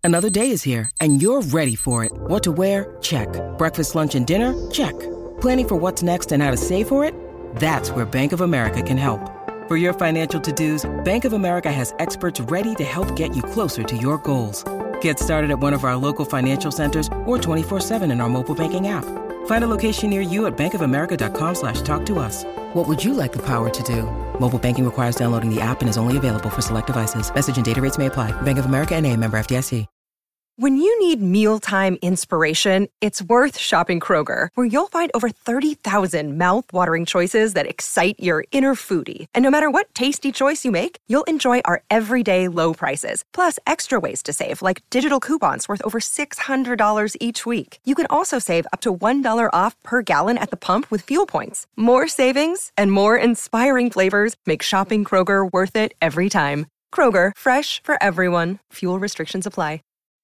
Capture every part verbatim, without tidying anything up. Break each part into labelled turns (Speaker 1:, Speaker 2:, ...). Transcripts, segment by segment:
Speaker 1: Another day is here, and you're ready for it. What to wear? Check. Breakfast, lunch, and dinner? Check. Planning for what's next and how to save for it? That's where Bank of America can help. For your financial to-dos, Bank of America has experts ready to help get you closer to your goals. Get started at one of our local financial centers or twenty-four seven in our mobile banking app. Find a location near you at bankofamerica.com slash talk to us. What would you like the power to do? Mobile banking requires downloading the app and is only available for select devices. Message and data rates may apply. Bank of America N A, member F D I C.
Speaker 2: When you need mealtime inspiration, it's worth shopping Kroger, where you'll find over thirty thousand mouth-watering choices that excite your inner foodie. And no matter what tasty choice you make, you'll enjoy our everyday low prices, plus extra ways to save, like digital coupons worth over six hundred dollars each week. You can also save up to one dollar off per gallon at the pump with fuel points. More savings and more inspiring flavors make shopping Kroger worth it every time. Kroger, fresh for everyone. Fuel restrictions apply.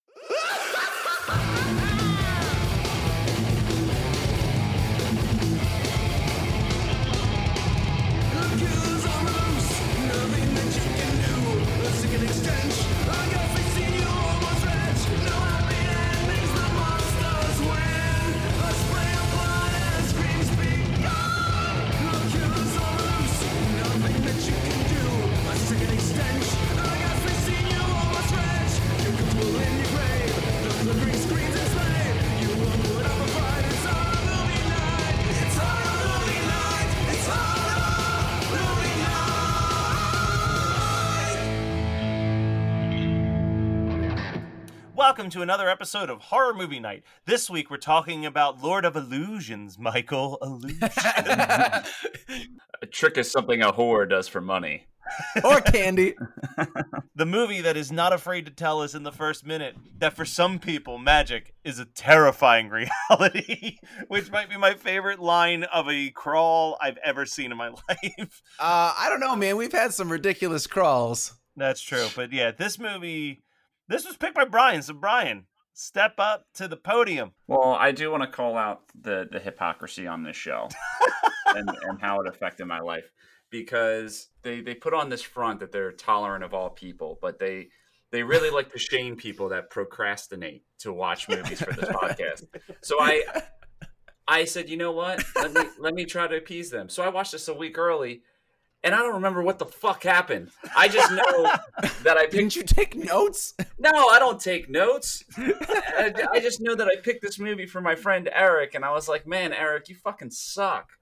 Speaker 3: Welcome to another episode of Horror Movie Night. This week we're talking about Lord of Illusions, Michael. Illusion.
Speaker 4: A trick is something a whore does for money.
Speaker 5: Or candy.
Speaker 3: The movie that is not afraid to tell us in the first minute that for some people, magic is a terrifying reality, which might be my favorite line of a crawl I've ever seen in my life.
Speaker 5: Uh, I don't know, man. We've had some ridiculous crawls.
Speaker 3: That's true. But yeah, this movie, this was picked by Brian. So Brian, step up to the podium.
Speaker 4: Well, I do want to call out the, the hypocrisy on this show and, and how it affected my life. Because they, they put on this front that they're tolerant of all people, but they they really like to shame people that procrastinate to watch movies for this podcast. So I I said, you know what? Let me let me try to appease them. So I watched this a week early, and I don't remember what the fuck happened. I just know that I picked...
Speaker 5: Didn't you take notes?
Speaker 4: No, I don't take notes. I, I just know that I picked this movie for my friend Eric, and I was like, man, Eric, you fucking suck.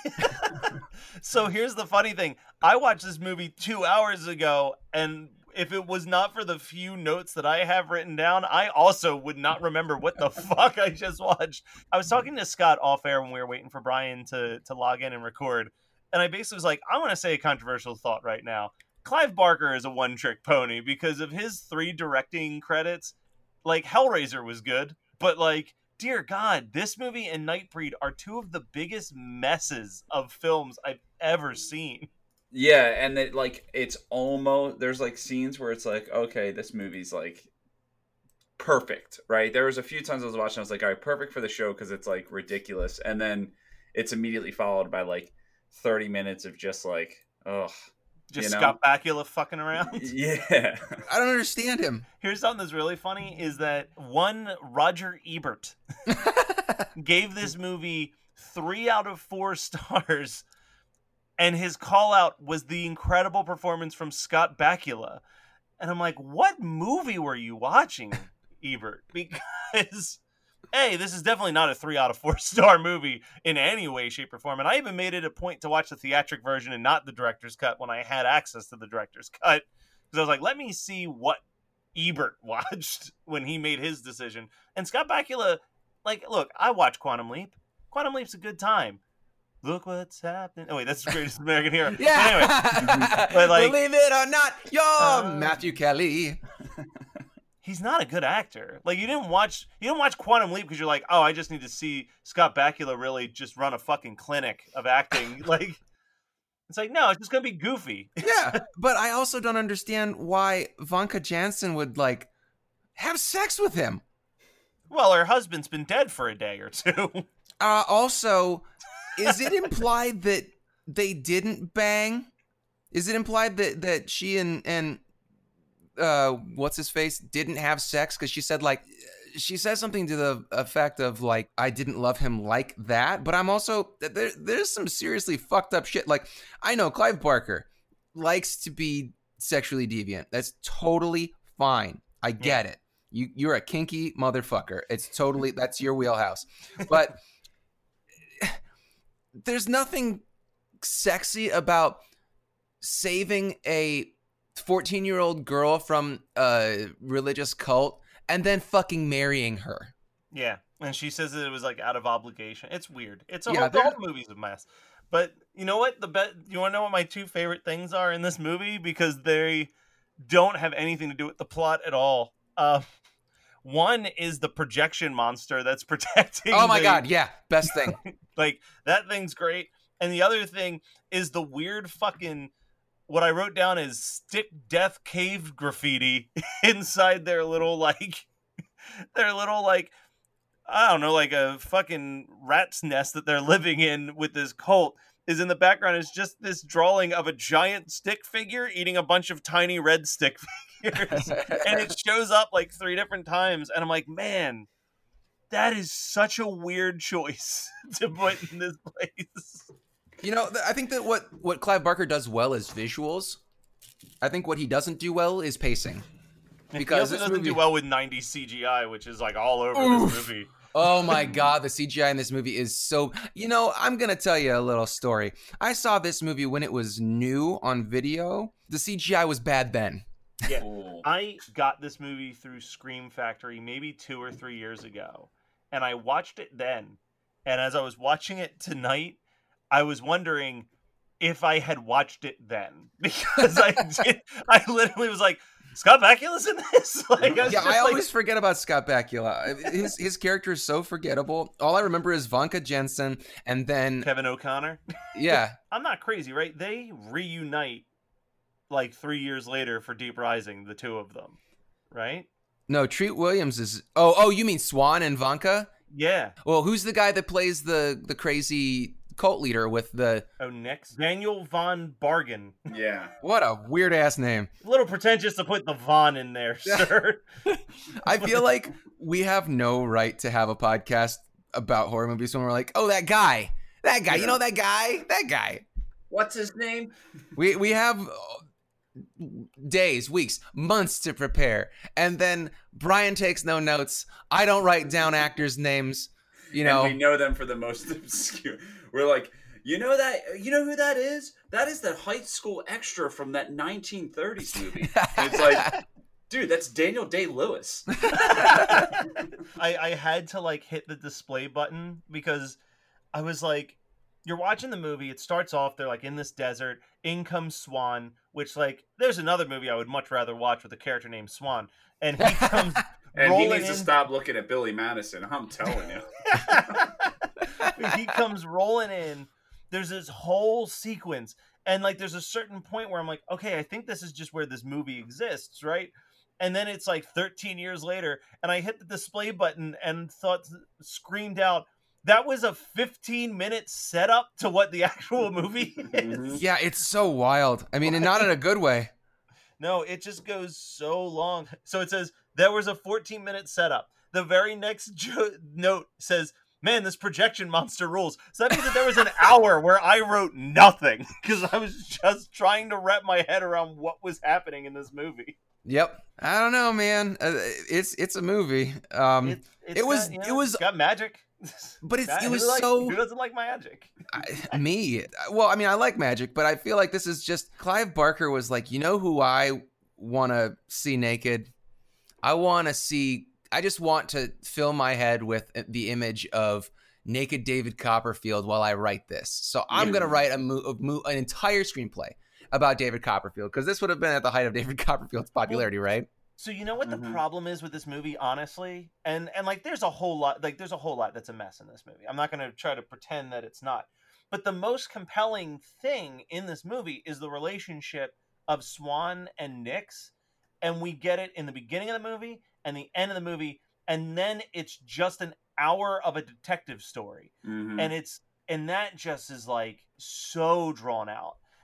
Speaker 3: So here's the funny thing. I watched this movie two hours ago, and if it was not for the few notes that I have written down, I also would not remember what the fuck I just watched. I was talking to Scott off air when we were waiting for Brian to, to log in and record, and I basically was like, I'm going to say a controversial thought right now. Clive Barker is a one-trick pony because of his three directing credits. Like, Hellraiser was good, but like, dear God, this movie and Nightbreed are two of the biggest messes of films I've ever seen.
Speaker 4: Yeah, and it, like, it's almost, there's like scenes where it's like, okay, this movie's like perfect, right? There was a few times I was watching, I was like, all right, perfect for the show because it's like ridiculous. And then it's immediately followed by like thirty minutes of just like, ugh.
Speaker 3: Just
Speaker 4: you know?
Speaker 3: Scott Bakula fucking around.
Speaker 4: Yeah.
Speaker 5: I don't understand him.
Speaker 3: Here's something that's really funny is that one Roger Ebert gave this movie three out of four stars, and his call out was the incredible performance from Scott Bakula. And I'm like, what movie were you watching, Ebert? Because, A, this is definitely not a three out of four star movie in any way, shape, or form. And I even made it a point to watch the theatric version and not the director's cut when I had access to the director's cut. Because I was like, let me see what Ebert watched when he made his decision. And Scott Bakula, like, look, I watched Quantum Leap. Quantum Leap's a good time. Look what's happening. Oh, wait, that's the Greatest American Hero.
Speaker 5: Yeah.
Speaker 3: But anyway, but like,
Speaker 5: believe it or not, you're
Speaker 3: uh,
Speaker 5: Matthew Kelly.
Speaker 3: He's not a good actor. Like, you didn't watch you didn't watch Quantum Leap because you're like, oh, I just need to see Scott Bakula really just run a fucking clinic of acting. Like, it's like, no, it's just gonna be goofy.
Speaker 5: Yeah, but I also don't understand why Vanka Janssen would like have sex with him.
Speaker 3: Well, her husband's been dead for a day or two.
Speaker 5: Uh, also, is it implied that they didn't bang? Is it implied that, that she and, and uh, what's his face didn't have sex because she said like she says something to the effect of like I didn't love him like that, but I'm also there. There's some seriously fucked up shit. Like I know Clive Barker likes to be sexually deviant. That's totally fine. I get yeah. it. You you're a kinky motherfucker. It's totally that's your wheelhouse. But there's nothing sexy about saving a fourteen-year-old girl from a religious cult and then fucking marrying her.
Speaker 3: Yeah, and she says that it was like out of obligation. It's weird. It's a
Speaker 5: Yeah,
Speaker 3: whole, the
Speaker 5: they're-
Speaker 3: whole movie's a mess. But you know what? The be- you want to know what my two favorite things are in this movie because they don't have anything to do with the plot at all. Uh, one is the projection monster that's protecting.
Speaker 5: Oh my
Speaker 3: the-
Speaker 5: god, yeah, best thing.
Speaker 3: Like that thing's great. And the other thing is the weird fucking what I wrote down is stick death cave graffiti inside their little like their little like I don't know, like a fucking rat's nest that they're living in with this cult is in the background is just this drawing of a giant stick figure eating a bunch of tiny red stick figures. And it shows up like three different times. And I'm like, man, that is such a weird choice to put in this place.
Speaker 5: You know, th- I think that what, what Clive Barker does well is visuals. I think what he doesn't do well is pacing.
Speaker 3: Because he also doesn't movie... do well with nineties C G I, which is like all over Oof. This movie.
Speaker 5: Oh my god, the C G I in this movie is so... You know, I'm going to tell you a little story. I saw this movie when it was new on video. The C G I was bad then.
Speaker 3: Yeah, I got this movie through Scream Factory maybe two or three years ago. And I watched it then. And as I was watching it tonight, I was wondering if I had watched it then. Because I did. I literally was like, Scott Bakula's in this? Like, I
Speaker 5: yeah, I
Speaker 3: like...
Speaker 5: always forget about Scott Bakula. His his character is so forgettable. All I remember is Vanka Jensen and then...
Speaker 3: Kevin O'Connor?
Speaker 5: Yeah.
Speaker 3: I'm not crazy, right? They reunite like three years later for Deep Rising, the two of them, right?
Speaker 5: No, Treat Williams is... Oh, oh, you mean Swan and Vanka?
Speaker 3: Yeah.
Speaker 5: Well, who's the guy that plays the, the crazy... cult leader with the
Speaker 3: oh next Daniel Von Bargen.
Speaker 4: Yeah,
Speaker 5: what a weird ass name.
Speaker 3: A little pretentious to put the Von in there, sir.
Speaker 5: I feel like we have no right to have a podcast about horror movies when we're like, oh, that guy, that guy, yeah. You know that guy, that guy.
Speaker 4: What's his name?
Speaker 5: We we have days, weeks, months to prepare, and then Brian takes no notes. I don't write down actors' names. You know,
Speaker 4: and we know them for the most obscure. We're like, you know that, you know who that is? That is that high school extra from that nineteen thirties movie. And it's like, dude, that's Daniel Day-Lewis.
Speaker 3: I, I had to like hit the display button because I was like, you're watching the movie. It starts off, they're like in this desert. In comes Swan, which like, there's another movie I would much rather watch with a character named Swan. And he comes
Speaker 4: and he needs
Speaker 3: in.
Speaker 4: to stop looking at Billy Madison. I'm telling you.
Speaker 3: He comes rolling in. There's this whole sequence. And like, there's a certain point where I'm like, okay, I think this is just where this movie exists, right? And then it's like thirteen years later, and I hit the display button and thought, screamed out, that was a fifteen minute setup to what the actual movie is.
Speaker 5: Yeah, it's so wild. I mean, and not in a good way.
Speaker 3: No, it just goes so long. So it says, there was a fourteen minute setup. The very next jo- note says, man, this projection monster rules. So that means that there was an hour where I wrote nothing because I was just trying to wrap my head around what was happening in this movie.
Speaker 5: Yep. I don't know, man. Uh, it's it's a movie. Um,
Speaker 3: it, it's
Speaker 5: it was
Speaker 3: got, you know,
Speaker 5: it was
Speaker 3: it's got magic.
Speaker 5: But it's
Speaker 3: That-
Speaker 5: it was
Speaker 3: who likes-
Speaker 5: so
Speaker 3: who doesn't like magic?
Speaker 5: I, me. Well, I mean, I like magic, but I feel like this is just Clive Barker was like, you know who I want to see naked? I want to see. I just want to fill my head with the image of naked David Copperfield while I write this. So I'm
Speaker 4: Yeah.
Speaker 5: gonna write a, mo- a mo- an entire screenplay about David Copperfield because this would have been at the height of David Copperfield's popularity, right?
Speaker 3: So you know what the
Speaker 4: Mhm.
Speaker 3: problem is with this movie, honestly, and and like there's a whole lot, like there's a whole lot that's a mess in this movie. I'm not going to try to pretend that it's not, but the most compelling thing in this movie is the relationship of Swan and Nix, and we get it in the beginning of the movie and the end of the movie, and then it's just an hour of a detective story,
Speaker 4: Mhm.
Speaker 3: and it's and that just is like so drawn out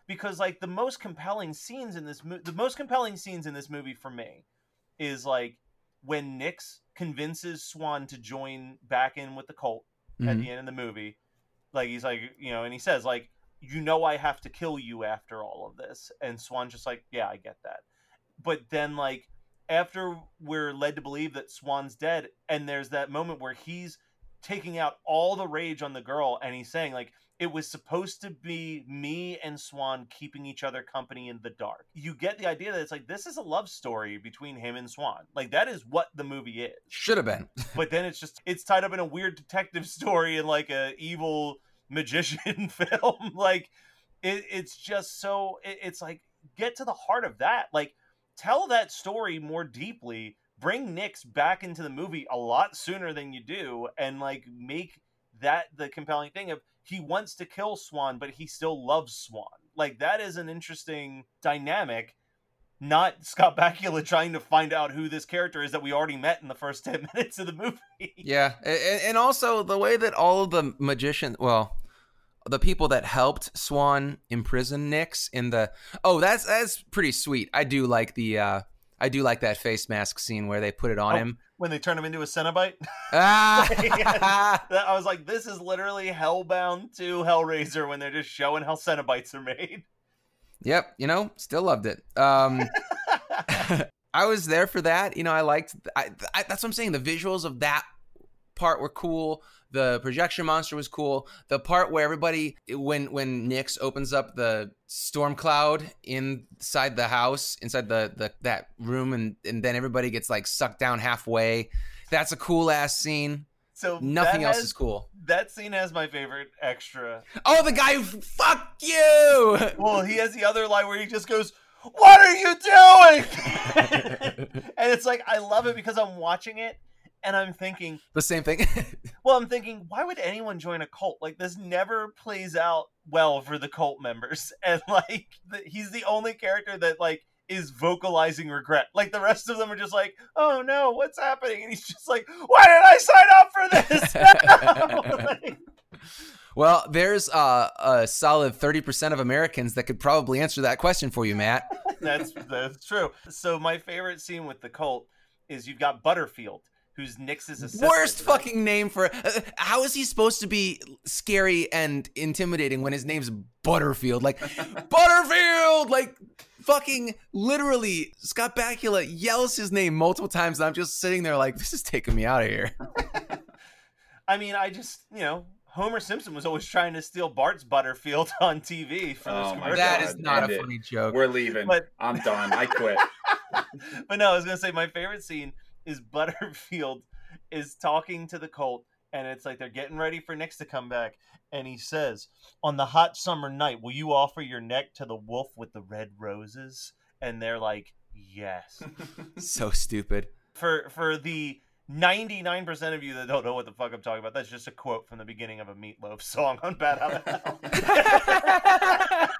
Speaker 3: because like the most compelling scenes in this movie, the most compelling scenes in this movie for me is like when Nix convinces Swan to join back in with the cult mm-hmm. at the end of the movie. Like he's like, you know, and he says like, you know, I have to kill you after all of this. And Swan's just like, yeah, I get that. But then like after we're led to believe that Swan's dead, and there's that moment where he's taking out all the rage on the girl, and he's saying like, it was supposed to be me and Swan keeping each other company in the dark. You get the idea that it's like, this is a love story between him and Swan. Like that is what the movie is.
Speaker 5: Should have been.
Speaker 3: But then it's just, it's tied up in a weird detective story and like a evil magician film. Like it, it's just so, it, it's like, get to the heart of that. Like tell that story more deeply. Bring Nix back into the movie a lot sooner than you do, and like make that the compelling thing of he wants to kill Swan, but he still loves Swan. Like that is an interesting dynamic. Not Scott Bakula trying to find out who this character is that we already met in the first ten minutes of the movie.
Speaker 5: Yeah, and, and also the way that all of the magicians, well, the people that helped Swan imprison Nix in the oh, that's that's pretty sweet. I do like the. Uh, I do like that face mask scene where they put it on oh, him.
Speaker 3: When they turn him into a Cenobite?
Speaker 5: Ah!
Speaker 3: I was like, this is literally Hellbound to Hellraiser when they're just showing how Cenobites are made.
Speaker 5: Yep, you know, still loved it. Um, I was there for that. You know, I liked, I, I, that's what I'm saying. The visuals of that part were cool. The projection monster was cool. The part where everybody, when when Nix opens up the storm cloud inside the house, inside the, the that room, and, and then everybody gets like sucked down halfway. That's a cool ass scene. So nothing else
Speaker 3: has, is
Speaker 5: cool.
Speaker 3: That scene has my favorite extra.
Speaker 5: Oh, the guy who, fuck you!
Speaker 3: Well, he has the other line where he just goes, "What are you doing?" And it's like, I love it because I'm watching it. And I'm thinking
Speaker 5: the same thing.
Speaker 3: Well, I'm thinking, why would anyone join a cult? Like this never plays out well for the cult members. And like the, he's the only character that like is vocalizing regret. Like the rest of them are just like, oh no, what's happening? And he's just like, why did I sign up for this? No! Like,
Speaker 5: well, there's uh, a solid thirty percent of Americans that could probably answer that question for you, Matt.
Speaker 3: that's that's true. So my favorite scene with the cult is you've got Butterfield, who's Nix's assistant.
Speaker 5: Worst right? fucking name for... Uh, how is he supposed to be scary and intimidating when his name's Butterfield? Like, Butterfield! Like, fucking literally, Scott Bakula yells his name multiple times, and I'm just sitting there like, this is taking me out of here.
Speaker 3: I mean, I just, you know, Homer Simpson was always trying to steal Bart's Butterfield on T V. For
Speaker 4: oh
Speaker 3: this
Speaker 4: my
Speaker 3: commercial.
Speaker 5: That is not
Speaker 4: End
Speaker 5: a
Speaker 4: it.
Speaker 5: funny joke.
Speaker 4: We're leaving. But... I'm done. I quit.
Speaker 3: But no, I was going to say my favorite scene is Butterfield is talking to the cult, and it's like they're getting ready for Nix to come back, and he says, on the hot summer night, will you offer your neck to the wolf with the red roses? And they're like, yes.
Speaker 5: So stupid.
Speaker 3: For for the ninety-nine percent of you that don't know what the fuck I'm talking about, that's just a quote from the beginning of a Meatloaf song on Bad Out.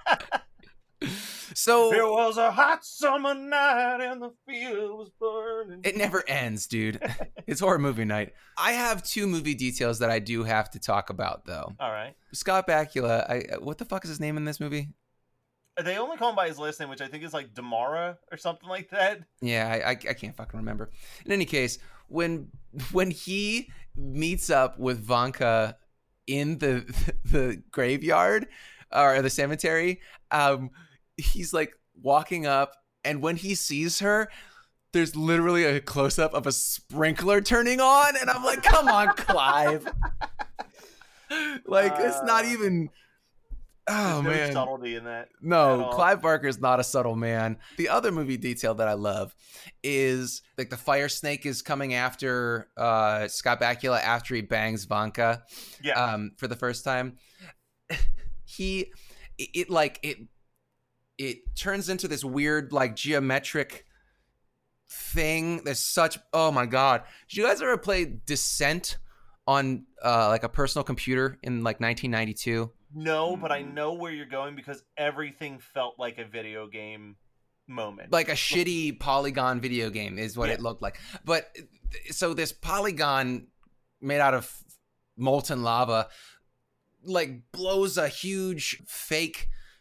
Speaker 5: So
Speaker 3: it was a hot summer night and the field was burning.
Speaker 5: It never ends, dude. It's horror movie night. I have two movie details that I do have to talk about, though.
Speaker 3: All right.
Speaker 5: Scott Bakula, I, what the fuck is his name in this movie?
Speaker 3: They only call him by his last name, which I think is like Damara or something like that.
Speaker 5: Yeah, I, I, I can't fucking remember. In any case, when when he meets up with Vanka in the the graveyard or the cemetery, um, he's like walking up, and when he sees her, there's literally a close-up of a sprinkler turning on, and I'm like, come on, Clive. Like, uh, it's not even... Oh,
Speaker 3: there's
Speaker 5: man.
Speaker 3: No subtlety in that.
Speaker 5: No, Clive Barker's not a subtle man. The other movie detail that I love is, like, the fire snake is coming after uh, Scott Bakula after he bangs Vanka
Speaker 3: yeah.
Speaker 5: um, for the first time. He, it, it like, it... it turns into this weird, like, geometric thing. There's such, oh my God. Did you guys ever play Descent on, uh, like, a personal computer in, like, nineteen ninety-two?
Speaker 3: No, but I know where you're going because everything felt like a video game moment.
Speaker 5: Like a shitty polygon video game is what yeah. it looked like. But, so this polygon made out of molten lava, like, blows a huge fake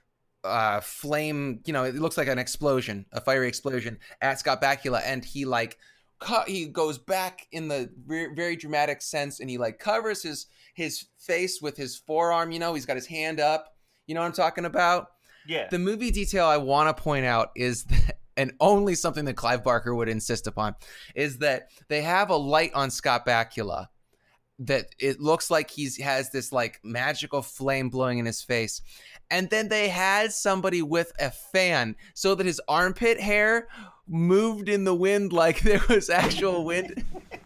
Speaker 5: uh, flame, you know, it looks like an explosion, a fiery explosion at Scott Bakula, and he like co- he goes back in the re- very dramatic sense, and he like covers his his face with his forearm. You know, he's got his hand up. You know what I'm talking about?
Speaker 3: Yeah.
Speaker 5: The movie detail I want to point out is that, and only something that Clive Barker would insist upon, is that they have a light on Scott Bakula that it looks like he's has this like magical flame blowing in his face. And then they had somebody with a fan so that his armpit hair moved in the wind like there was actual wind.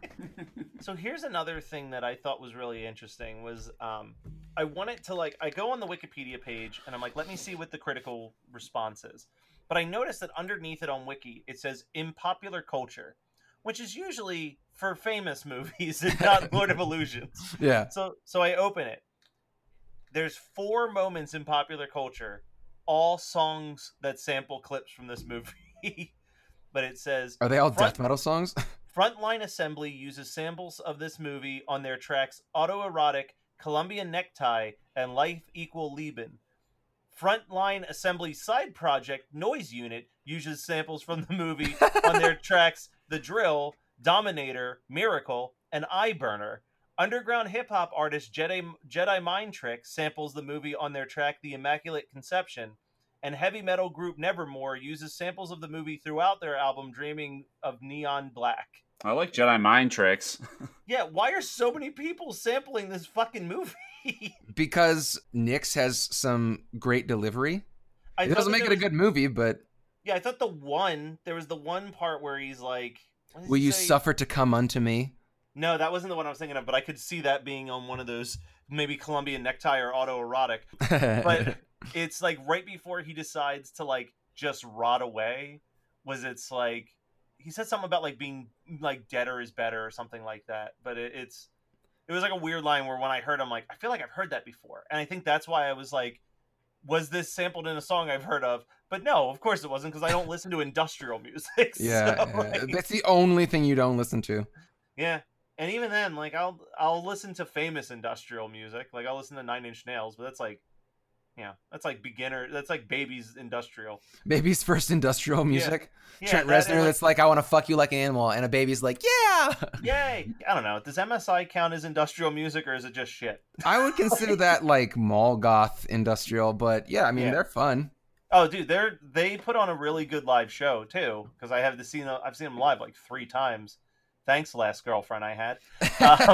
Speaker 3: So here's another thing that I thought was really interesting was um, I wanted to like, I go on the Wikipedia page and I'm like, let me see what the critical response is. But I noticed that underneath it on Wiki, it says in popular culture, which is usually for famous movies and not Lord of Illusions.
Speaker 5: Yeah.
Speaker 3: So so I open it. There's four moments in popular culture, all songs that sample clips from this movie. But it says...
Speaker 5: Are they all
Speaker 3: front,
Speaker 5: death metal songs?
Speaker 3: Frontline Assembly uses samples of this movie on their tracks Autoerotic, Colombian Necktie, and Life Equal Leben. Frontline Assembly side project Noise Unit uses samples from the movie on their tracks The Drill, Dominator, Miracle, and Eye Burner. Underground hip-hop artist Jedi, Jedi Mind Trick samples the movie on their track The Immaculate Conception, and heavy metal group Nevermore uses samples of the movie throughout their album Dreaming of Neon Black.
Speaker 4: I like Jedi Mind Tricks.
Speaker 3: Yeah, why are so many people sampling this fucking movie?
Speaker 5: Because Nyx has some great delivery.
Speaker 3: I
Speaker 5: It doesn't make it a
Speaker 3: was,
Speaker 5: good movie, but...
Speaker 3: Yeah, I thought the one, there was the one part where he's like... what does
Speaker 5: Will
Speaker 3: he
Speaker 5: you
Speaker 3: say?
Speaker 5: suffer to come unto me?
Speaker 3: No, that wasn't the one I was thinking of, but I could see that being on one of those, maybe Colombian Necktie or Autoerotic. But it's like right before he decides to like just rot away, was it's like, he said something about like being like deader is better or something like that. But it, it's, it was like a weird line where when I heard, I'm like, I feel like I've heard that before. And I think that's why I was like, was this sampled in a song I've heard of? But no, of course it wasn't, because I don't listen to industrial music.
Speaker 5: Yeah,
Speaker 3: so,
Speaker 5: yeah.
Speaker 3: like,
Speaker 5: That's the only thing you don't listen to.
Speaker 3: yeah. And even then, like I'll I'll listen to famous industrial music, like I'll listen to Nine Inch Nails, but that's like, yeah, that's like beginner, that's like baby's industrial.
Speaker 5: Baby's first industrial music.
Speaker 3: Yeah,
Speaker 5: Trent
Speaker 3: that
Speaker 5: Reznor,
Speaker 3: and, like-
Speaker 5: that's like, I want to fuck you like an animal, and a baby's like, yeah.
Speaker 3: Yay! I don't know. Does M S I count as industrial music, or is it just shit?
Speaker 5: I would consider that like mall goth industrial, but yeah, I mean
Speaker 3: Yeah.
Speaker 5: they're fun.
Speaker 3: Oh, dude, they're they put on a really good live show too, because I have to see I've seen them live like three times. Thanks, last girlfriend I had. Um,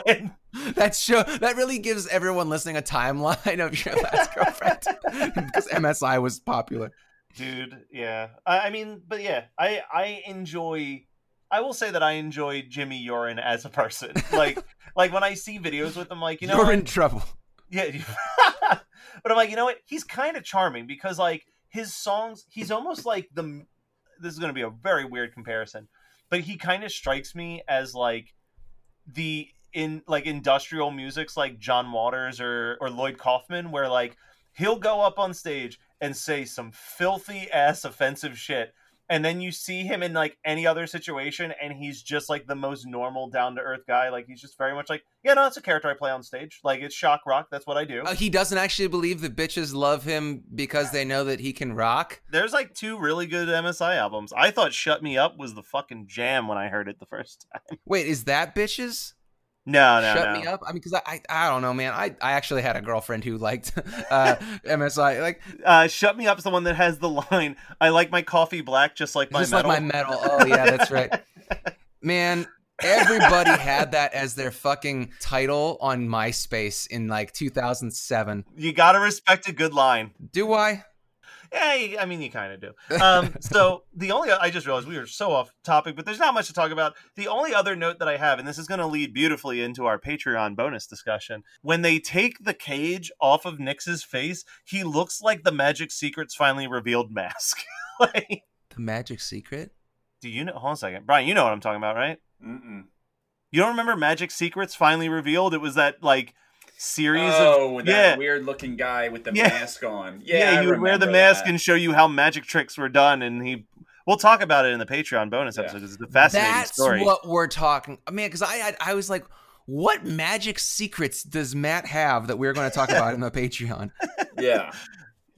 Speaker 3: but,
Speaker 5: That show that really gives everyone listening a timeline of your last girlfriend because M S I was popular.
Speaker 3: dude, yeah. I, I mean, but yeah, I I enjoy. I will say that I enjoy Jimmy Yorin as a person. Like, like when I see videos with him, like you know,
Speaker 5: You're
Speaker 3: like-
Speaker 5: in trouble.
Speaker 3: yeah. But I'm like, you know what? He's kind of charming because like his songs, he's almost like the. This is going to be a very weird comparison, but he kind of strikes me as like the in like industrial musics like John Waters or or Lloyd Kaufman, where like he'll go up on stage and say some filthy ass offensive shit, and then you see him in like any other situation and he's just like the most normal down to earth guy. Like he's just very much like, yeah, no, it's a character I play on stage. Like it's shock rock, that's what I do.
Speaker 5: Uh, he doesn't actually believe the bitches love him because they know that he can rock.
Speaker 3: There's like two really good M S I albums. I thought Shut Me Up was the fucking jam when I heard it the first time.
Speaker 5: Wait, is that bitches?
Speaker 3: No, no,
Speaker 5: Shut
Speaker 3: no.
Speaker 5: me up. I mean, because I, I, I don't know, man. I, I actually had a girlfriend who liked uh, M S I. Like,
Speaker 3: Uh, Shut Me Up's the one that has the line, I like my coffee black just like my
Speaker 5: just
Speaker 3: metal.
Speaker 5: like my metal. Oh yeah, that's right. Man, everybody had that as their fucking title on MySpace in like two thousand seven.
Speaker 3: You gotta respect a good line.
Speaker 5: Do I?
Speaker 3: Yeah, you- I mean, you kind of do. Um, so the only, I just realized we were so off topic, but there's not much to talk about. The only other note that I have, and this is going to lead beautifully into our Patreon bonus discussion, when they take the cage off of Nyx's face, he looks like the Magic Secrets finally revealed mask. Like,
Speaker 5: The Magic Secret?
Speaker 3: do you know? Hold on a second. Brian, you know what I'm talking about, right?
Speaker 4: Mm-mm.
Speaker 3: You don't remember Magic Secrets finally revealed? It was that, like, series
Speaker 4: Oh,
Speaker 3: of...
Speaker 4: that
Speaker 3: yeah.
Speaker 4: weird-looking guy with the
Speaker 3: Yeah.
Speaker 4: mask on.
Speaker 3: Yeah,
Speaker 4: Yeah, I
Speaker 3: he would wear the
Speaker 4: remember
Speaker 3: mask
Speaker 4: that.
Speaker 3: and show you how magic tricks were done, and he. We'll talk about it in the Patreon bonus
Speaker 4: Yeah.
Speaker 3: episode. 'Cause it's a fascinating
Speaker 5: That's
Speaker 3: story.
Speaker 5: what we're talking. I mean, because I, I I was like, what magic secrets does Matt have that we're going to talk about in the Patreon?
Speaker 4: Yeah.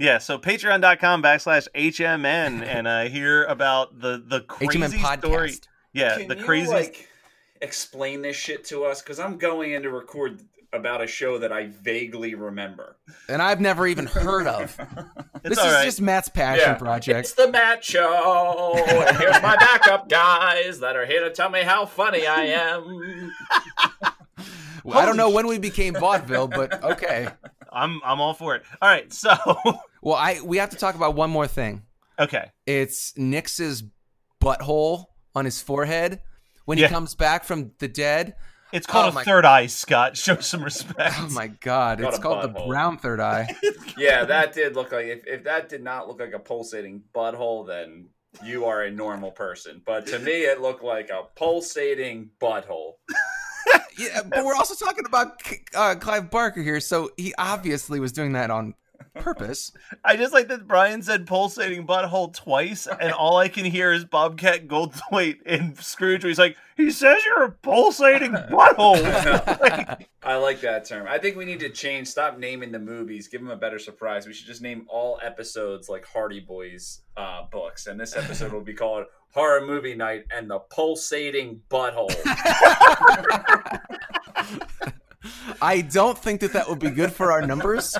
Speaker 3: Yeah, so patreon.com backslash HMN and uh, hear about the, the crazy
Speaker 5: H M N podcast.
Speaker 3: story. Yeah,
Speaker 4: Can
Speaker 3: the
Speaker 4: you,
Speaker 3: craziest.
Speaker 4: like, explain this shit to us? Because I'm going in to record about a show that I vaguely remember.
Speaker 5: And I've never even heard of. This
Speaker 3: all
Speaker 5: is
Speaker 3: right.
Speaker 5: just Matt's passion
Speaker 4: Yeah.
Speaker 5: project.
Speaker 4: It's the Matt Show, and here's my backup guys that are here to tell me how funny I am.
Speaker 5: Well, I don't know when we became vaudeville, but okay.
Speaker 3: I'm I'm all for it. All right, so
Speaker 5: Well, I we have to talk about one more thing.
Speaker 3: okay.
Speaker 5: It's Nix's butthole on his forehead when
Speaker 3: Yeah.
Speaker 5: he comes back from the dead.
Speaker 3: It's called
Speaker 5: Oh
Speaker 3: a
Speaker 5: my-
Speaker 3: third eye, Scott. Show some respect.
Speaker 5: Oh my god,
Speaker 4: Got
Speaker 5: it's
Speaker 4: a
Speaker 5: called the
Speaker 4: butthole.
Speaker 5: brown third eye.
Speaker 4: Yeah, that did look like, if, if that did not look like a pulsating butthole, then you are a normal person. But to me, it looked like a pulsating butthole.
Speaker 5: Yeah, but we're also talking about uh, Clive Barker here, so he obviously was doing that on purpose.
Speaker 3: I just like that Brian said pulsating butthole twice, and all I can hear is Bobcat Goldthwait in Scrooge, where he's like, he says you're a pulsating butthole. Like,
Speaker 4: I like that term. I think we need to change, stop naming the movies, give them a better surprise. We should just name all episodes like Hardy Boys uh, books. And this episode will be called Horror Movie Night and the Pulsating Butthole.
Speaker 5: I don't think that that would be good for our numbers.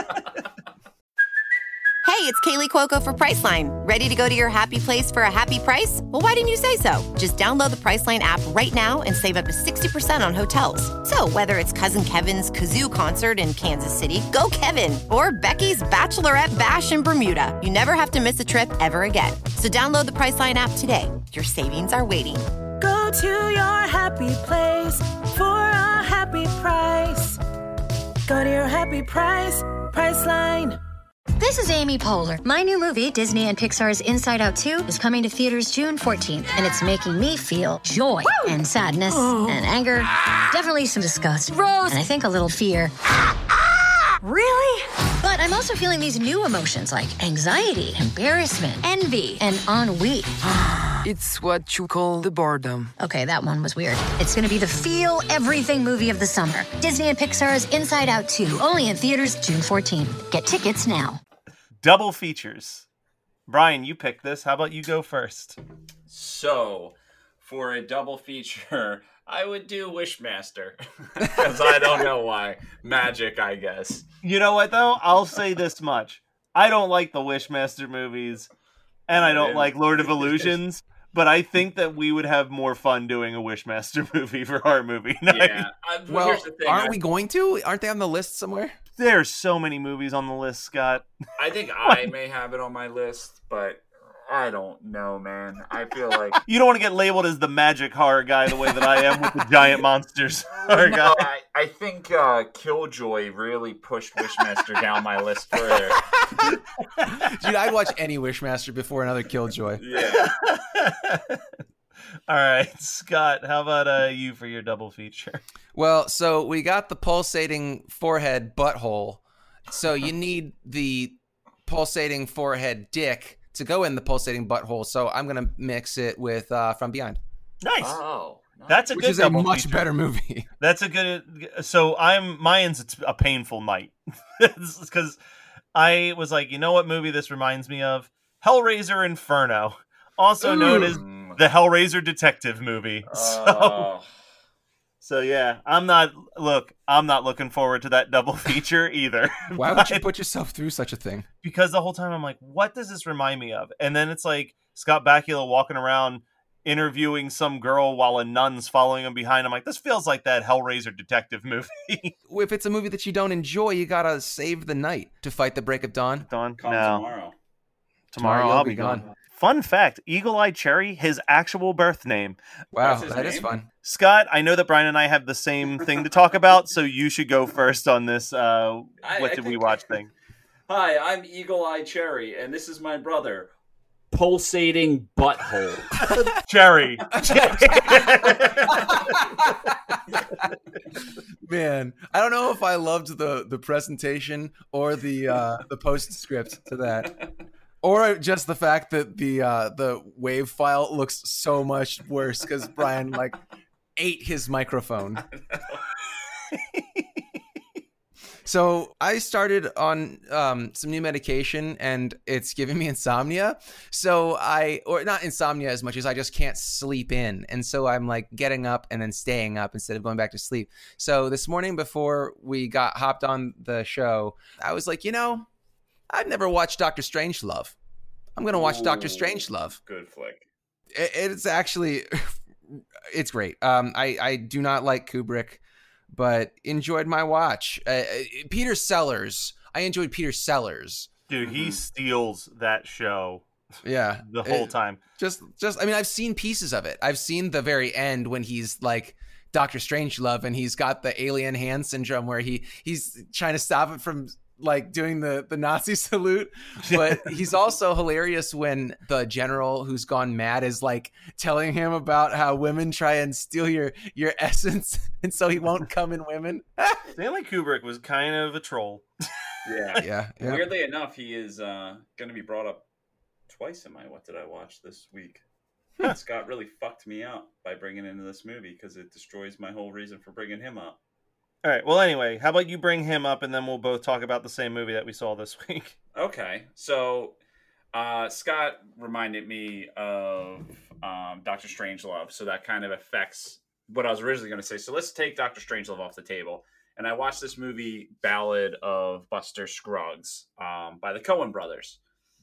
Speaker 6: Hey, it's Kaylee Cuoco for Priceline. Ready to go to your happy place for a happy price? Well, why didn't you say so? Just download the Priceline app right now and save up to sixty percent on hotels. So whether it's Cousin Kevin's Kazoo Concert in Kansas City, go Kevin, or Becky's Bachelorette Bash in Bermuda, you never have to miss a trip ever again. So download the Priceline app today. Your savings are waiting.
Speaker 7: Go to your happy place for a happy price. Go to your happy price, Priceline.
Speaker 8: This is Amy Poehler. My new movie, Disney and Pixar's Inside Out two, is coming to theaters June fourteenth, and it's making me feel joy and sadness and anger, definitely some disgust, Rose, and I think a little fear. Really? But I'm also feeling these new emotions like anxiety, embarrassment, envy, and ennui.
Speaker 9: It's what you call the boredom.
Speaker 8: Okay, that one was weird. It's going to be the feel everything movie of the summer. Disney and Pixar's Inside Out two, only in theaters June fourteenth. Get tickets now.
Speaker 3: double features. Brian, you picked this. How about you go first?
Speaker 4: So, for a double feature, I would do Wishmaster. Because I don't know why. Magic, I guess.
Speaker 3: You know what, though? I'll say this much. I don't like the Wishmaster movies, and I don't
Speaker 4: Yeah.
Speaker 3: like Lord of Illusions, but I think that we would have more fun doing a Wishmaster movie for our movie night.
Speaker 4: Yeah. I,
Speaker 5: Well,
Speaker 4: here's the thing.
Speaker 5: aren't
Speaker 4: I,
Speaker 5: we going to? Aren't they on the list somewhere?
Speaker 3: There's so many movies on the list, Scott.
Speaker 4: I think I may have it on my list, but I don't know, man. I feel like...
Speaker 3: You don't want to get labeled as the magic horror guy the way that I am with the giant monsters horror guy.
Speaker 4: No, I, I think uh, Killjoy really pushed Wishmaster down my list further.
Speaker 5: Dude, I'd watch any Wishmaster before another Killjoy.
Speaker 4: Yeah.
Speaker 3: All right, Scott, how about uh, you for your double feature?
Speaker 5: Well, so we got the pulsating forehead butthole. So you need the pulsating forehead dick to go in the pulsating butthole. So I'm going to mix it with uh, From Behind.
Speaker 3: Nice.
Speaker 4: Oh.
Speaker 3: That's a
Speaker 5: Which
Speaker 3: good
Speaker 5: is a
Speaker 3: double
Speaker 5: much
Speaker 3: feature.
Speaker 5: better movie.
Speaker 3: That's a good. So I'm mine's it's a painful night because I was like, you know what movie this reminds me of? Hellraiser Inferno, also known as
Speaker 4: Mm.
Speaker 3: the Hellraiser Detective movie. So,
Speaker 4: Oh.
Speaker 3: so yeah, I'm not. Look, I'm not looking forward to that double feature either.
Speaker 5: Why would you
Speaker 3: But-
Speaker 5: put yourself through such a thing?
Speaker 3: Because the whole time I'm like, what does this remind me of? And then it's like Scott Bakula walking around interviewing some girl while a nun's following him behind. I'm like, this feels like that Hellraiser Detective movie.
Speaker 5: If it's a movie that you don't enjoy, you gotta save the night to fight the break of dawn.
Speaker 3: Dawn?
Speaker 4: Come
Speaker 3: No.
Speaker 4: tomorrow.
Speaker 3: Tomorrow
Speaker 5: you'll
Speaker 3: I'll be gone. Fun fact, Eagle Eye Cherry, his actual birth name.
Speaker 5: Wow,
Speaker 4: That's
Speaker 5: that
Speaker 4: his
Speaker 5: is
Speaker 4: name?
Speaker 5: fun.
Speaker 3: Scott, I know that Brian and I have the same thing to talk about, so you should go first on this uh,
Speaker 4: I-
Speaker 3: what
Speaker 4: I
Speaker 3: did we
Speaker 4: think-
Speaker 3: watch thing.
Speaker 4: Hi, I'm Eagle Eye Cherry, and this is my brother, Pulsating Butthole.
Speaker 3: Cherry.
Speaker 5: Man, I don't know if I loved the the presentation or the uh, the postscript to that, or just the fact that the uh, the wave file looks so much worse because Brian like ate his microphone. So I started on um, some new medication and it's giving me insomnia. So I, or not insomnia as much as I just can't sleep in. And so I'm like getting up and then staying up instead of going back to sleep. So this morning before we got hopped on the show, I was like, you know, I've never watched Doctor Strangelove. I'm going to watch Ooh, Doctor Strangelove.
Speaker 4: Good flick.
Speaker 5: It, it's actually, it's great. Um, I, I do not like Kubrick, but enjoyed my watch. Uh, Peter Sellers. I enjoyed Peter Sellers.
Speaker 3: Dude, he mm-hmm. steals that show.
Speaker 5: Yeah.
Speaker 3: The whole
Speaker 5: it,
Speaker 3: time.
Speaker 5: Just, just, I mean, I've seen pieces of it. I've seen the very end when he's like Doctor Strangelove and he's got the alien hand syndrome where he, he's trying to stop it from like doing the, the Nazi salute. But he's also hilarious when the general who's gone mad is like telling him about how women try and steal your, your essence. And so he won't come in women.
Speaker 3: Stanley Kubrick was kind of a troll.
Speaker 4: Yeah.
Speaker 5: yeah. yeah.
Speaker 4: Weirdly enough, he is uh, going to be brought up twice in my What Did I Watch this week. Scott really fucked me up by bringing into this movie because it destroys my whole reason for bringing him up.
Speaker 3: All right. Well, anyway, how about you bring him up and then we'll both talk about the same movie that we saw this week.
Speaker 4: Okay. So uh, Scott reminded me of um, Doctor Strangelove. So that kind of affects what I was originally going to say. So let's take Doctor Strangelove off the table. And I watched this movie, Ballad of Buster Scruggs, um, by the Coen brothers.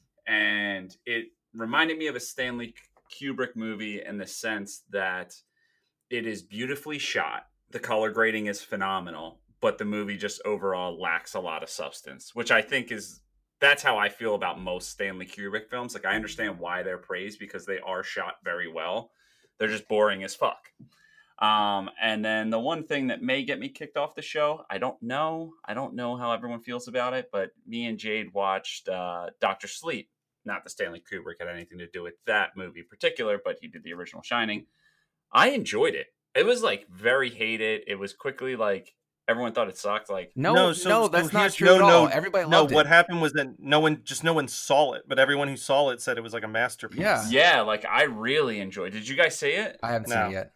Speaker 4: And it reminded me of a Stanley Kubrick movie in the sense that it is beautifully shot. The color grading is phenomenal, but the movie just overall lacks a lot of substance, which I think is, that's how I feel about most Stanley Kubrick films. Like, I understand why they're praised because they are shot very well. They're just boring as fuck. Um, and then the one thing that may get me kicked off the show, I don't know. I don't know how everyone feels about it, but me and Jade watched uh, Doctor Sleep. Not that Stanley Kubrick had anything to do with that movie in particular, but he did the original Shining. I enjoyed it. It was like very hated. It was quickly like everyone thought it sucked. Like
Speaker 5: no,
Speaker 3: no,
Speaker 5: no,
Speaker 3: so,
Speaker 5: that's
Speaker 3: so
Speaker 5: not true
Speaker 3: no,
Speaker 5: at all.
Speaker 3: No,
Speaker 5: Everybody
Speaker 3: no,
Speaker 5: loved it.
Speaker 3: What happened was that no one, just no one saw it, but everyone who saw it said it was like a masterpiece.
Speaker 5: Yeah,
Speaker 4: yeah. Like I really enjoyed. Did you guys see it?
Speaker 5: I haven't
Speaker 3: no.
Speaker 5: seen it yet.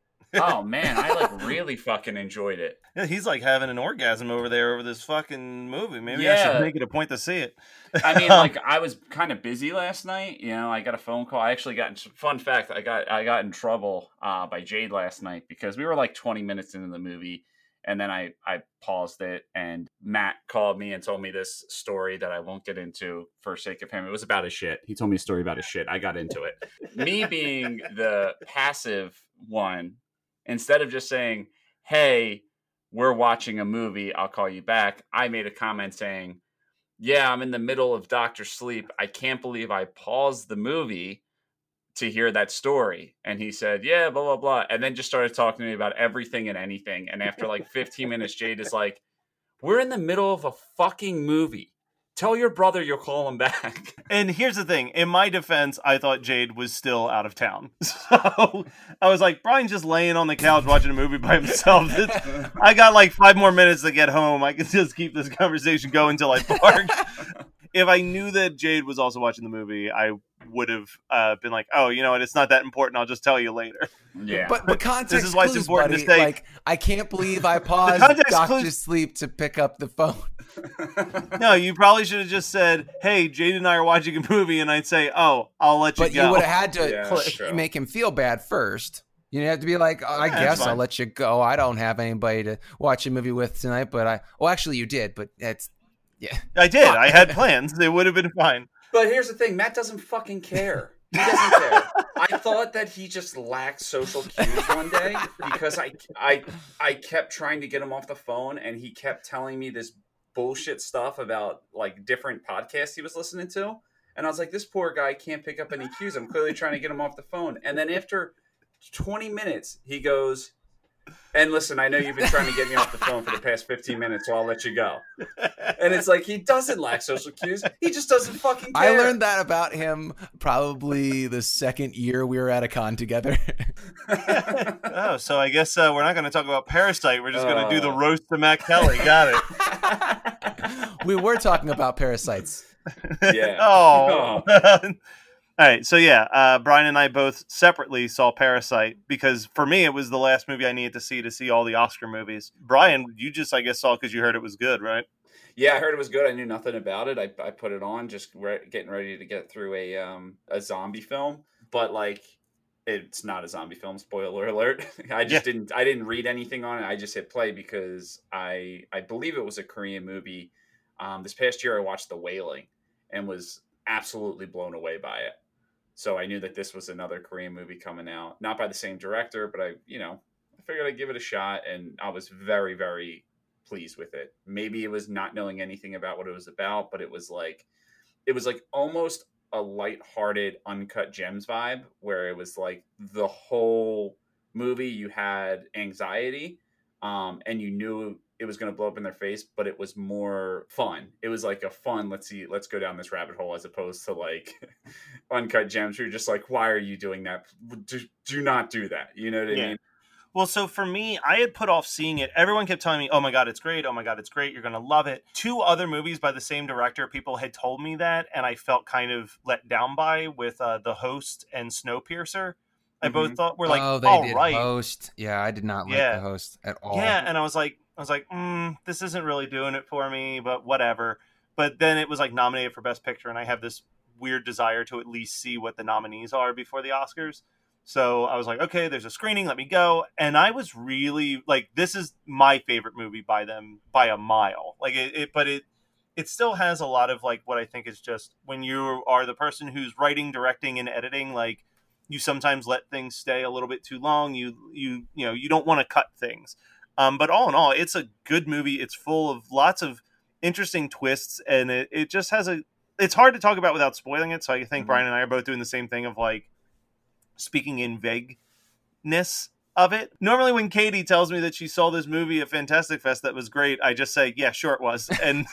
Speaker 4: Oh man, I like really fucking enjoyed it.
Speaker 3: Yeah, he's like having an orgasm over there over this fucking movie. Maybe
Speaker 4: yeah.
Speaker 3: I should make it a point to see it.
Speaker 4: I mean, like I was kind of busy last night. You know, I got a phone call. I actually got, fun fact, I got I got in trouble uh, by Jade last night because we were like twenty minutes into the movie, and then I I paused it, and Matt called me and told me this story that I won't get into for sake of him. It was about his shit. He told me a story about his shit. I got into it. Me being the passive one. Instead of just saying, hey, we're watching a movie, I'll call you back, I made a comment saying, yeah, I'm in the middle of Doctor Sleep. I can't believe I paused the movie to hear that story. And he said, yeah, blah, blah, blah. And then just started talking to me about everything and anything. And after like fifteen minutes, Jade is like, we're in the middle of a fucking movie. Tell your brother you'll call him back.
Speaker 3: And here's the thing. In my defense, I thought Jade was still out of town. So I was like, Brian's just laying on the couch watching a movie by himself. It's, I got like five more minutes to get home. I can just keep this conversation going until I park. If I knew that Jade was also watching the movie, I would have uh, been like, oh, you know what? It's not that important. I'll just tell you later.
Speaker 4: Yeah.
Speaker 5: But, but context
Speaker 3: this is why
Speaker 5: clues,
Speaker 3: it's important
Speaker 5: buddy.
Speaker 3: to say.
Speaker 5: Like, I can't believe I paused Doctor clues... Sleep to pick up the phone.
Speaker 3: No, you probably should have just said, hey, Jade and I are watching a movie, and I'd say, oh, I'll let you
Speaker 5: but
Speaker 3: go.
Speaker 5: But you would have had to
Speaker 4: yeah,
Speaker 5: cl- make him feel bad first. You have to be like, oh, I
Speaker 3: yeah,
Speaker 5: guess I'll let you go. I don't have anybody to watch a movie with tonight, but I, well, actually you did, but it's, yeah.
Speaker 3: I did. I had plans. It would have been fine.
Speaker 4: But here's the thing. Matt doesn't fucking care. He doesn't care. I thought that he just lacked social cues one day because I, I, I kept trying to get him off the phone and he kept telling me this bullshit stuff about like different podcasts he was listening to. And I was like, this poor guy can't pick up any cues. I'm clearly trying to get him off the phone. And then after twenty minutes, he goes, and listen, I know you've been trying to get me off the phone for the past fifteen minutes, so I'll let you go. And it's like, he doesn't lack social cues. He just doesn't fucking care.
Speaker 5: I learned that about him probably the second year we were at a con together.
Speaker 3: Oh, so I guess uh, we're not going to talk about Parasite. We're just uh, going to do the roast of Matt Kelly. Got it.
Speaker 5: We were talking about parasites.
Speaker 4: Yeah.
Speaker 3: Oh. All right, so yeah, uh, Brian and I both separately saw Parasite because for me it was the last movie I needed to see to see all the Oscar movies. Brian, you just I guess saw because you heard it was good, right?
Speaker 4: Yeah, I heard it was good. I knew nothing about it. I, I put it on, just re- getting ready to get through a um a zombie film, but like it's not a zombie film. Spoiler alert! I just yeah. didn't I didn't read anything on it. I just hit play because I I believe it was a Korean movie. Um, this past year I watched The Wailing and was absolutely blown away by it. So I knew that this was another Korean movie coming out, not by the same director, but I, you know, I figured I'd give it a shot, and I was very, very pleased with it. Maybe it was not knowing anything about what it was about, but it was like, it was like almost a lighthearted Uncut Gems vibe, where it was like the whole movie you had anxiety, um, and you knew it was going to blow up in their face, but it was more fun. It was like a fun, let's see, let's go down this rabbit hole, as opposed to like Uncut Gems, where you're just like, why are you doing that? Do, do not do that. You know what I
Speaker 3: yeah.
Speaker 4: mean?
Speaker 3: Well, so for me, I had put off seeing it. Everyone kept telling me, oh my God, it's great. Oh my God, it's great. You're going to love it. Two other movies by the same director, people had told me that, and I felt kind of let down by with uh, The Host and Snowpiercer. I mm-hmm. both thought were like,
Speaker 5: oh, they
Speaker 3: all
Speaker 5: did
Speaker 3: right.
Speaker 5: Host. Yeah, I did not like
Speaker 3: yeah.
Speaker 5: The Host at all.
Speaker 3: Yeah, and I was like, I was like, mm, this isn't really doing it for me, but whatever. But then it was like nominated for Best Picture, and I have this weird desire to at least see what the nominees are before the Oscars. So I was like, okay, there's a screening, let me go. And I was really like, this is my favorite movie by them by a mile. Like it, it but it it still has a lot of like what I think is just when you are the person who's writing, directing, and editing, like you sometimes let things stay a little bit too long. You you you know, you don't want to cut things. Um, but all in all, it's a good movie. It's full of lots of interesting twists, and it, it just has a it's hard to talk about without spoiling it. So I think mm-hmm. Brian and I are both doing the same thing of like speaking in vagueness of it. Normally when Katie tells me that she saw this movie at Fantastic Fest that was great, I just say, yeah, sure it was, and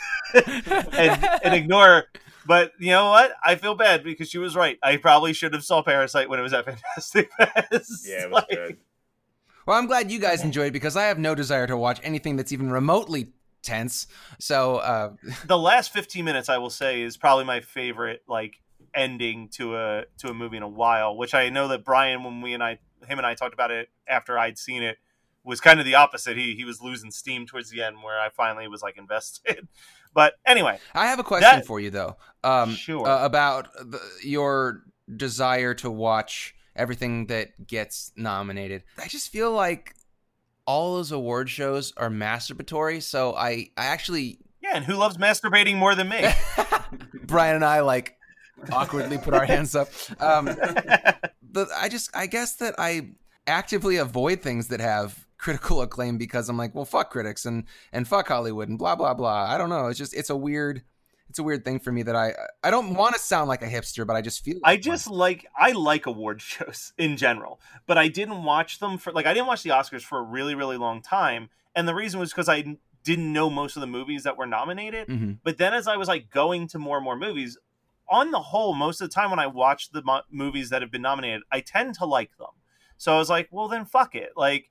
Speaker 3: and, and ignore her. But you know what? I feel bad because she was right. I probably should have saw Parasite when it was at Fantastic Fest.
Speaker 4: Yeah, it was
Speaker 3: like,
Speaker 4: good.
Speaker 5: Well, I'm glad you guys enjoyed it because I have no desire to watch anything that's even remotely tense. So uh...
Speaker 3: the last fifteen minutes, I will say, is probably my favorite like ending to a to a movie in a while. Which I know that Brian, when we and I, him and I talked about it after I'd seen it, was kind of the opposite. He he was losing steam towards the end, where I finally was like invested. But anyway,
Speaker 5: I have a question
Speaker 3: that...
Speaker 5: for you though. Um,
Speaker 3: sure.
Speaker 5: Uh, about the, your desire to watch everything that gets nominated. I just feel like all those award shows are masturbatory, so I, I actually...
Speaker 3: Yeah, and who loves masturbating more than me?
Speaker 5: Brian and I, like, awkwardly put our hands up. Um, the, I just, I guess that I actively avoid things that have critical acclaim because I'm like, well, fuck critics and, and fuck Hollywood and blah, blah, blah. I don't know. It's just, it's a weird... It's a weird thing for me that I I don't want to sound like a hipster, but I just feel like
Speaker 3: I just one. like I like award shows in general, but I didn't watch them for like I didn't watch the Oscars for a really really long time, and the reason was because I didn't know most of the movies that were nominated. Mm-hmm. But then as I was like going to more and more movies, on the whole, most of the time when I watch the mo- movies that have been nominated, I tend to like them. So I was like, well then fuck it. Like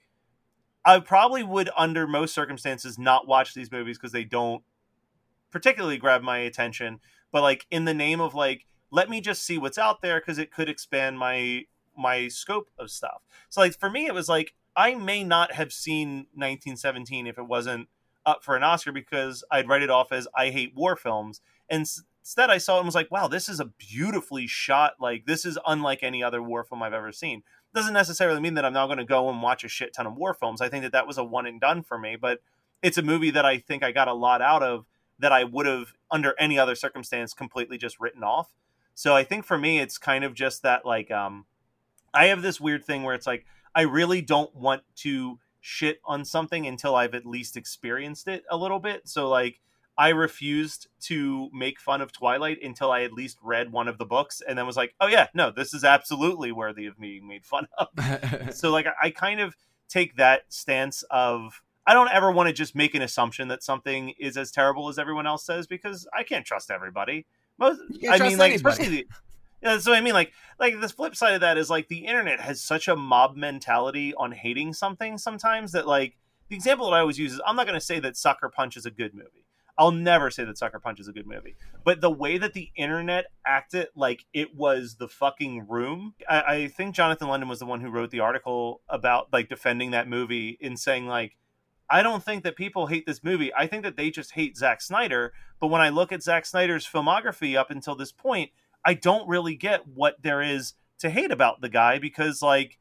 Speaker 3: I probably would under most circumstances not watch these movies because they don't particularly grab my attention, but like in the name of like let me just see what's out there because it could expand my my scope of stuff. So like for me it was like I may not have seen nineteen seventeen if it wasn't up for an Oscar because I'd write it off as I hate war films, and instead I saw it and was like, wow, this is a beautifully shot, like this is unlike any other war film I've ever seen. Doesn't necessarily mean that I'm now going to go and watch a shit ton of war films. I think that that was a one and done for me, but it's a movie that I think I got a lot out of that I would have, under any other circumstance, completely just written off. So I think for me, it's kind of just that, like, um, I have this weird thing where it's like, I really don't want to shit on something until I've at least experienced it a little bit. So, like, I refused to make fun of Twilight until I at least read one of the books and then was like, oh, yeah, no, this is absolutely worthy of being made fun of. So, like, I kind of take that stance of, I don't ever want to just make an assumption that something is as terrible as everyone else says because I can't trust everybody. Most, I mean, like, anybody. especially the, yeah, so I mean, like, like the flip side of that is like the internet has such a mob mentality on hating something sometimes that like the example that I always use is I'm not going to say that Sucker Punch is a good movie. I'll never say that Sucker Punch is a good movie. But the way that the internet acted like it was the fucking Room, I, I think Jonathan London was the one who wrote the article about like defending that movie in saying like, I don't think that people hate this movie. I think that they just hate Zack Snyder. But when I look at Zack Snyder's filmography up until this point, I don't really get what there is to hate about the guy, because like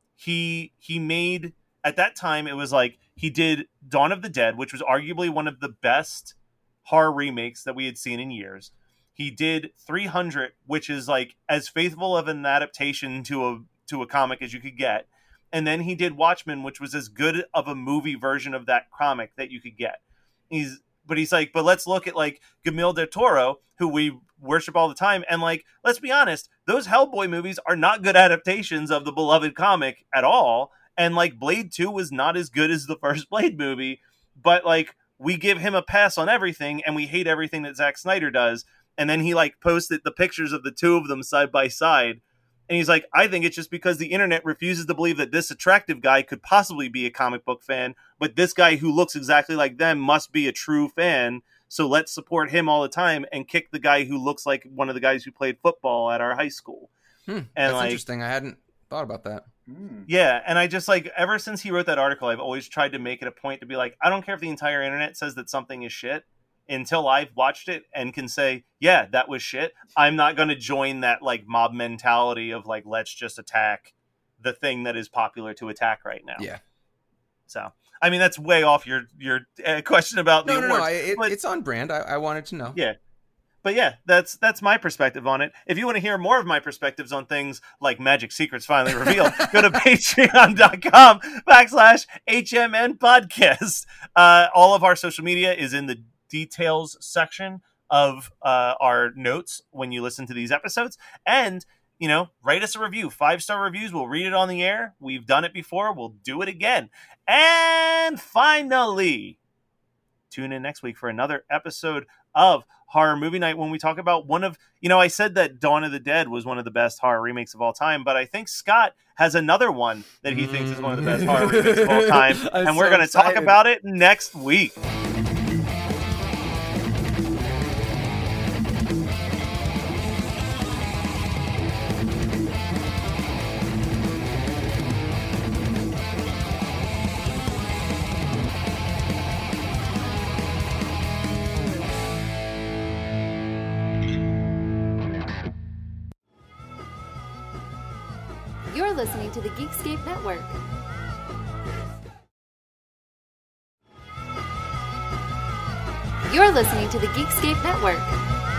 Speaker 3: he he made, at that time it was like he did Dawn of the Dead, which was arguably one of the best horror remakes that we had seen in years. He did three hundred, which is like as faithful of an adaptation to a to a comic as you could get. And then he did Watchmen, which was as good of a movie version of that comic that you could get. He's, but he's like, but let's look at like Guillermo del Toro, who we worship all the time. And like, let's be honest, those Hellboy movies are not good adaptations of the beloved comic at all. And like Blade two was not as good as the first Blade movie, but like we give him a pass on everything and we hate everything that Zack Snyder does. And then he like posted the pictures of the two of them side by side. And he's like, I think it's just because the internet refuses to believe that this attractive guy could possibly be a comic book fan, but this guy who looks exactly like them must be a true fan. So let's support him all the time and kick the guy who looks like one of the guys who played football at our high school.
Speaker 5: Hmm,
Speaker 3: and
Speaker 5: that's
Speaker 3: like,
Speaker 5: interesting. I hadn't thought about that.
Speaker 3: Yeah, and I just like, ever since he wrote that article, I've always tried to make it a point to be like, I don't care if the entire internet says that something is shit. Until I've watched it and can say, yeah, that was shit, I'm not going to join that like mob mentality of like, let's just attack the thing that is popular to attack right now.
Speaker 5: Yeah.
Speaker 3: So, I mean, that's way off your your uh, question about the
Speaker 5: no, no,
Speaker 3: awards.
Speaker 5: no, it,
Speaker 3: but,
Speaker 5: it's on brand. I, I wanted to know.
Speaker 3: Yeah. But yeah, that's that's my perspective on it. If you want to hear more of my perspectives on things like Magic Secrets Finally Revealed, go to patreon.com backslash HMN podcast. Uh, all of our social media is in the details section of uh, our notes when you listen to these episodes. And, you know, write us a review. Five-star reviews. We'll read it on the air. We've done it before. We'll do it again. And finally, tune in next week for another episode of Horror Movie Night when we talk about one of, you know, I said that Dawn of the Dead was one of the best horror remakes of all time, but I think Scott has another one that he thinks is one of the best horror remakes of all time. And we're so going to talk about it next week.
Speaker 10: You're listening to the Geekscape Network. You're listening to the Geekscape Network.